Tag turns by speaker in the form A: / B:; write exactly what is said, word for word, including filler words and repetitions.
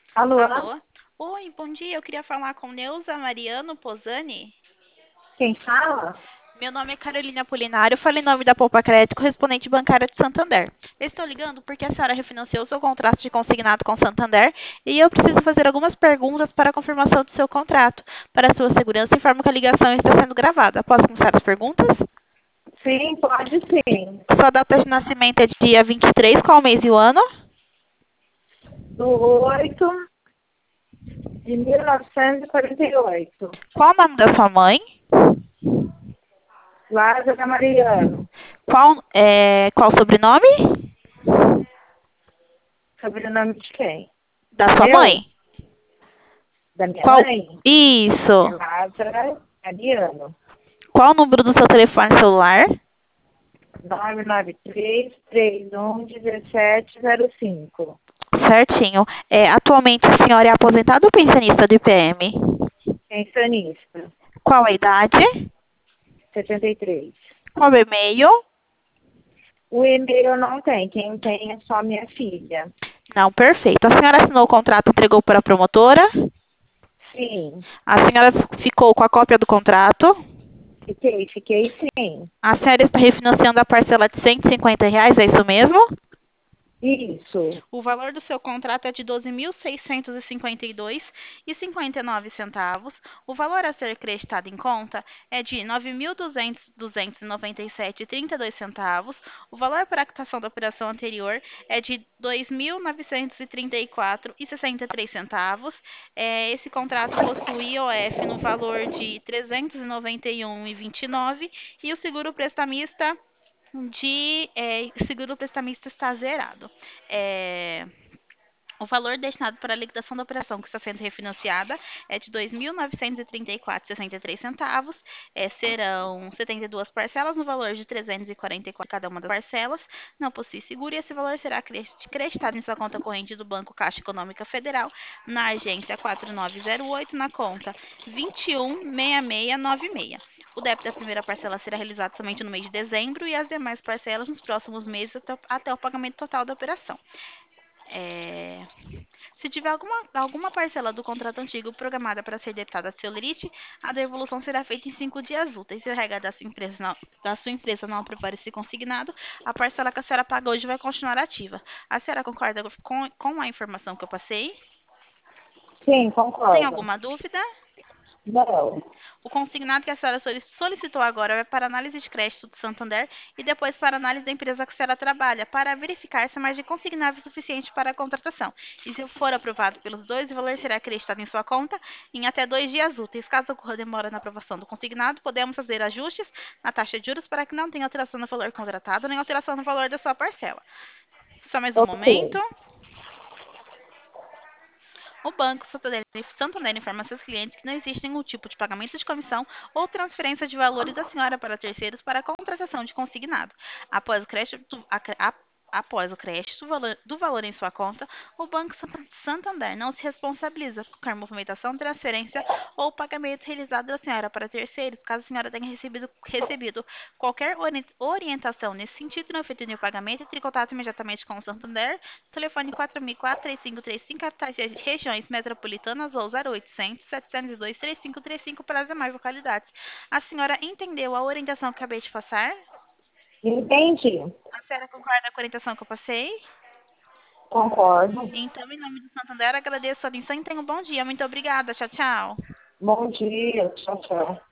A: Alô?
B: Alô? Oi, bom dia. Eu queria falar com Neuza Mariano Posani.
A: Quem fala?
B: Meu nome é Carolina Apolinário. Eu falei em nome da Poupa Crédito, correspondente bancária de Santander. Eu estou ligando porque a senhora refinanciou seu contrato de consignado com Santander e eu preciso fazer algumas perguntas para a confirmação do seu contrato. Para sua segurança, informo que a ligação está sendo gravada. Posso começar as perguntas?
A: Sim, pode sim.
B: Sua data de nascimento é dia vinte e três, qual o mês e o ano?
A: Do oito de mil novecentos e quarenta e oito.
B: Qual o nome da sua mãe?
A: Lázaro Mariano.
B: Qual, é, qual o sobrenome?
A: Sobrenome de quem?
B: Da sua
A: Meu?
B: mãe.
A: Da minha
B: Qual?
A: mãe? É
B: Isso.
A: Lázaro Mariano.
B: Qual o número do seu telefone celular?
A: nove nove três, três um, um sete zero cinco.
B: Certinho. É, atualmente a senhora é aposentada ou pensionista do I P M?
A: Pensionista.
B: Qual a idade?
A: setenta e três.
B: Qual o e-mail?
A: O e-mail não tem. Quem tem é só minha filha.
B: Não, perfeito. A senhora assinou o contrato e entregou para a promotora?
A: Sim.
B: A senhora ficou com a cópia do contrato?
A: Fiquei, fiquei sim.
B: A senhora está refinanciando a parcela de cento e cinquenta reais, é isso mesmo?
A: Isso.
B: O valor do seu contrato é de doze mil seiscentos e cinquenta e dois reais e cinquenta e nove centavos. O valor a ser creditado em conta é de nove mil duzentos e noventa e sete reais e trinta e dois centavos. O valor para a quitação da operação anterior é de dois mil novecentos e trinta e quatro reais e sessenta e três centavos. É, esse contrato possui I O F no valor de trezentos e noventa e um reais e vinte e nove centavos e o seguro prestamista de é, seguro prestamista está zerado. É, o valor destinado para a liquidação da operação que está sendo refinanciada é de dois mil novecentos e trinta e quatro reais e sessenta e três centavos. É, serão setenta e duas parcelas no valor de trezentos e quarenta e quatro cada uma das parcelas. Não possui seguro e esse valor será creditado em sua conta corrente do Banco Caixa Econômica Federal na agência quatro nove zero oito na conta dois um seis seis nove seis. O débito da primeira parcela será realizado somente no mês de dezembro e as demais parcelas nos próximos meses até, até o pagamento total da operação. É, se tiver alguma, alguma parcela do contrato antigo programada para ser debitada a seu limite, a devolução será feita em cinco dias úteis. Se a regra da sua empresa não, da sua empresa não aprovar esse consignado, a parcela que a senhora pagou hoje vai continuar ativa. A senhora concorda com, com a informação que eu passei?
A: Sim,
B: Tem
A: concordo.
B: alguma dúvida?
A: Não.
B: O consignado que a senhora solicitou agora vai para análise de crédito do Santander e depois para análise da empresa que a senhora trabalha, para verificar se a margem consignável é suficiente para a contratação. E se for aprovado pelos dois, o valor será acreditado em sua conta em até dois dias úteis. Caso ocorra demora na aprovação do consignado, podemos fazer ajustes na taxa de juros para que não tenha alteração no valor contratado nem alteração no valor da sua parcela. Só mais um
A: Ok.
B: momento. O Banco Santander, Santander informa a seus clientes que não existe nenhum tipo de pagamento de comissão ou transferência de valores da senhora para terceiros para a contratação de consignado. Após o crédito, a, a, após o crédito do valor, do valor em sua conta, o Banco Santander não se responsabiliza por qualquer movimentação, transferência ou pagamento realizado da senhora para terceiros, caso a senhora tenha recebido, recebido qualquer orientação nesse sentido e não feito nenhum pagamento, entre em contato imediatamente com o Santander. Telefone quatro mil e quatro, três cinco três cinco, capitais e regiões metropolitanas ou zero oitocentos, setecentos e dois, três cinco três cinco para as demais localidades. A senhora entendeu a orientação que acabei de passar?
A: Entendi.
B: A senhora concorda com a orientação que eu passei?
A: Concordo.
B: Então, em nome do Santander, agradeço a atenção e tenha um bom dia. Muito obrigada. Tchau, tchau.
A: Bom dia. Tchau, tchau.